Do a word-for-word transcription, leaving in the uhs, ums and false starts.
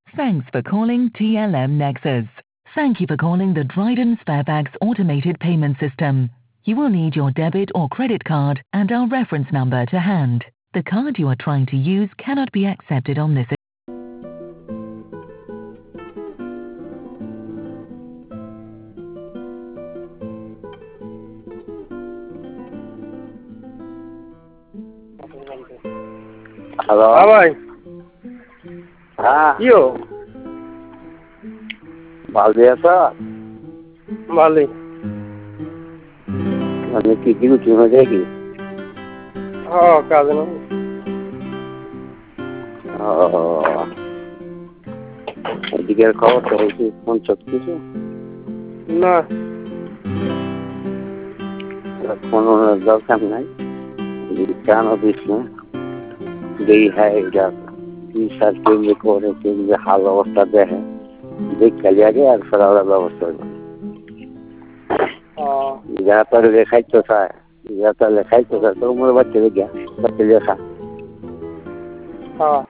Thanks for calling T L M Nexus. Thank you for calling the Dryden Sparebags automated payment system. You will need your debit or credit card and our reference number to hand. The card you are trying to use cannot be accepted on this. Hello হ্যাঁ ভাই, হ্যাঁ কি হো? ভালো আছো? ভালোই। মানে কি কি উঠি হয়ে কি? হ্যাঁ, কাজে না। ও এদিকের খবর তো হয়েছে কোন সব কিছু না, কোনো দরকার নাই কেন দিস না যেই হ্যাঁ এটা সার কেন্দ্রে করে কেন্দ্রে হাল অবস্থা দেখে দেখ খালি আগে আর ফেরাবার ব্যবস্থা করে হ্যাঁ, যারা তাহলে লেখাইতে চায় যারা তাহলে লেখাইতে চায় তো উমর বাচ্চা লেখা বাচ্চা লেখা হ্যাঁ।